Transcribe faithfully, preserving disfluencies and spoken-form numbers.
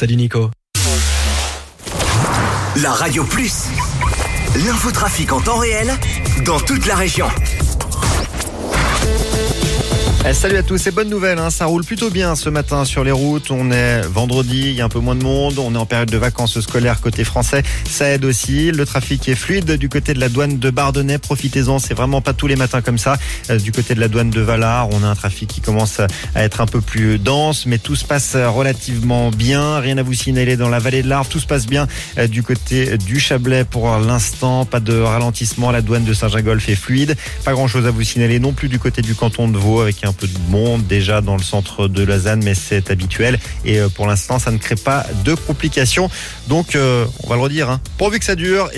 Salut Nico. La Radio Plus, l'infotrafic en temps réel dans toute la région. Eh, salut à tous, et bonne nouvelle, hein, ça roule plutôt bien ce matin sur les routes. On est vendredi, il y a un peu moins de monde, on est en période de vacances scolaires côté français, ça aide aussi. Le trafic est fluide du côté de la douane de Bardonnay, profitez-en, c'est vraiment pas tous les matins comme ça. Euh, du côté de la douane de Valard, on a un trafic qui commence à être un peu plus dense, mais tout se passe relativement bien, rien à vous signaler dans la vallée de l'Arve, tout se passe bien euh, du côté du Chablais pour l'instant, pas de ralentissement, la douane de Saint-Gingolph est fluide, pas grand chose à vous signaler non plus du côté du canton de Vaud avec un un peu de monde déjà dans le centre de Lausanne, mais c'est habituel et pour l'instant ça ne crée pas de complications, donc euh, on va le redire, hein, pourvu que ça dure.